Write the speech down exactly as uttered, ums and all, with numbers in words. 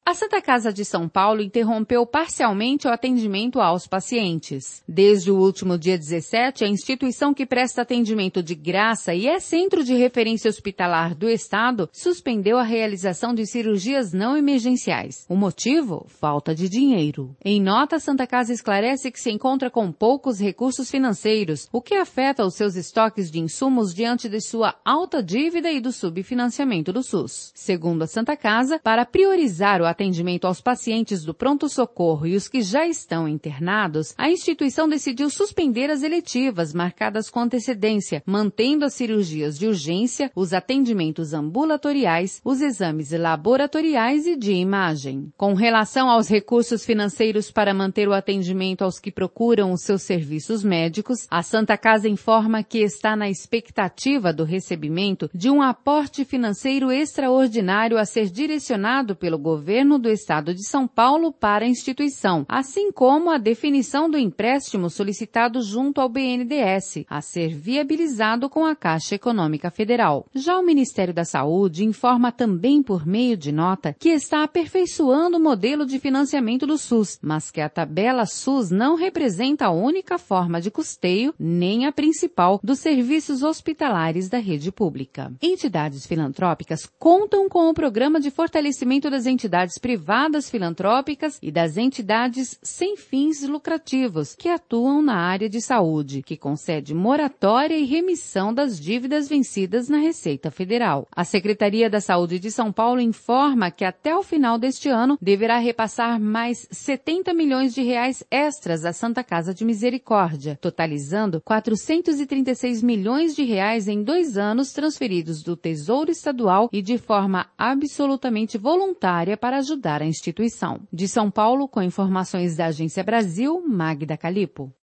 A Santa Casa de São Paulo interrompeu parcialmente o atendimento aos pacientes. Desde o último dia dezessete, a instituição que presta atendimento de graça e é centro de referência hospitalar do Estado suspendeu a realização de cirurgias não emergenciais. O motivo? Falta de dinheiro. Em nota, a Santa Casa esclarece que se encontra com poucos recursos financeiros, o que afeta os seus estoques de insumos diante de sua alta dívida e do subfinanciamento do SUS. Segundo a Santa Casa, para priorizar o atendimento aos pacientes do pronto-socorro e os que já estão internados, a instituição decidiu suspender as eletivas marcadas com antecedência, mantendo as cirurgias de urgência, os atendimentos ambulatoriais, os exames laboratoriais e de imagem. Com relação aos recursos financeiros para manter o atendimento aos que procuram os seus serviços médicos, a Santa Casa informa que está na expectativa do recebimento de um aporte financeiro extraordinário a ser direcionado pelo governo do Estado de São Paulo para a instituição, assim como a definição do empréstimo solicitado junto ao B N D E S, a ser viabilizado com a Caixa Econômica Federal. Já o Ministério da Saúde informa também por meio de nota que está aperfeiçoando o modelo de financiamento do SUS, mas que a tabela SUS não representa a única forma de custeio, nem a principal, dos serviços hospitalares da rede pública. Entidades filantrópicas contam com o Programa de Fortalecimento das Entidades Privadas Filantrópicas e das entidades sem fins lucrativos que atuam na área de saúde, que concede moratória e remissão das dívidas vencidas na Receita Federal. A Secretaria da Saúde de São Paulo informa que até o final deste ano deverá repassar mais setenta milhões de reais extras à Santa Casa de Misericórdia, totalizando quatrocentos e trinta e seis milhões de reais em dois anos transferidos do Tesouro Estadual e de forma absolutamente voluntária para ajudar a instituição. De São Paulo, com informações da Agência Brasil, Magda Calipo.